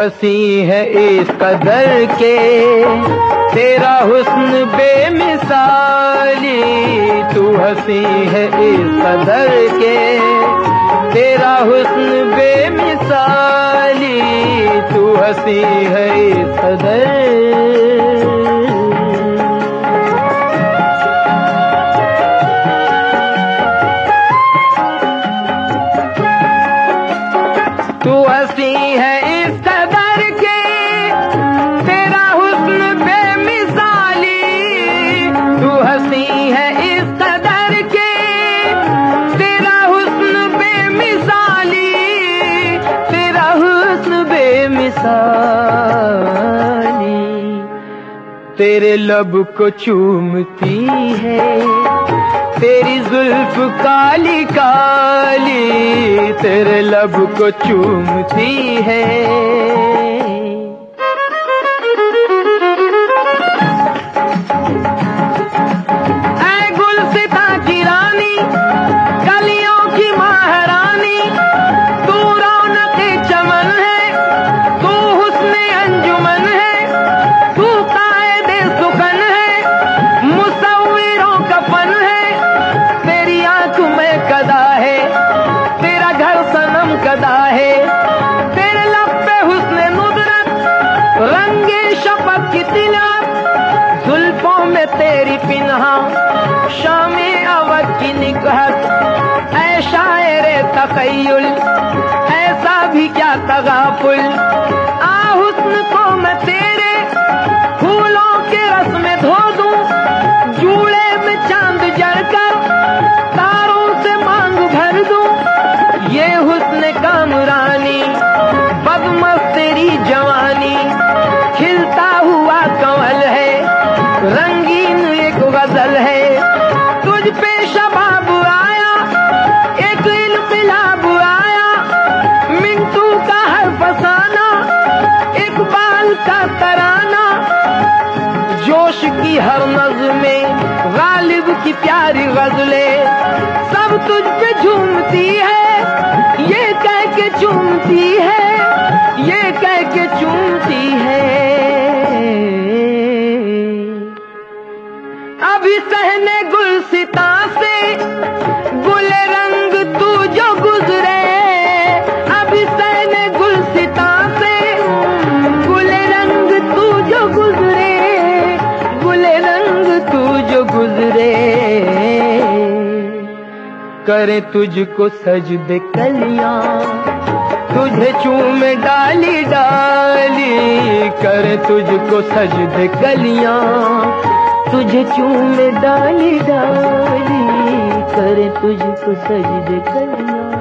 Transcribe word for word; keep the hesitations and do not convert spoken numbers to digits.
हंसी है इस कदर के, तेरा हुस्न बेमिसाली। तू हंसी है इस कदर के, तेरा हुस्न बेमिसाली। तू हंसी है इस कदर। तू हंसी है इस कदर के, तेरा हुस्न बेमिसाली। तू हंसी है इस कदर के, तेरा हुस्न बेमिसाली। तेरा हुस्न बेमिसाली। तेरे लब को चूमती है तेरी जुल्फ काली काली, तेरे लब को चूमती है। ऐ गुलसिता की रानी, कलियों की महारानी, तू रौनक़े चमन है, तू हुस्ने अंजुमन है, तू कायदे सुखन है, मुसव्विरों का फन है। तेरी आंख में कदा है, तेरा घर सनम कदा है। तेरे लब पे हुस्ने नुदरत, रंगे शफक की तिलक, जुल्फों में तेरी पिन्हा, शामे अवध की निकहत। ऐ शायरे तखय्युल, ऐसा भी क्या तगाफुल। आ हुस्न को मैं तेरे फूलों के रस में धो दूं, जूड़े में चांद जड़कर तारों से मांग भर दूं। ये हुस्न कामरानी, बदमस्त तेरी जवानी, खिलता हुआ कंवल है, रंगीन एक गजल है। तुझ पे शबाब आया, एक इनकलाब आया, मिंटू का हर फसाना, इकबाल का तराना, जोश की हर नज़्में, गालिब की प्यारी गजलें, सब तुझ पे झूमती है, ये कह के चूमती है, ये कह के चूमती है। अभी सहने गुलसिता से गुल रंग तू जो गुजरे, अभी सहने गुलसिता से गुल रंग तू जो गुजरे, गुल रंग तू जो गुजरे। करे तुझको सजदे कलियां, तुझे चूमे डाली डाली। करे तुझको सजदे कलियां, तुझे चूमे डाली डाली। करे तुझको सजदे कलियां।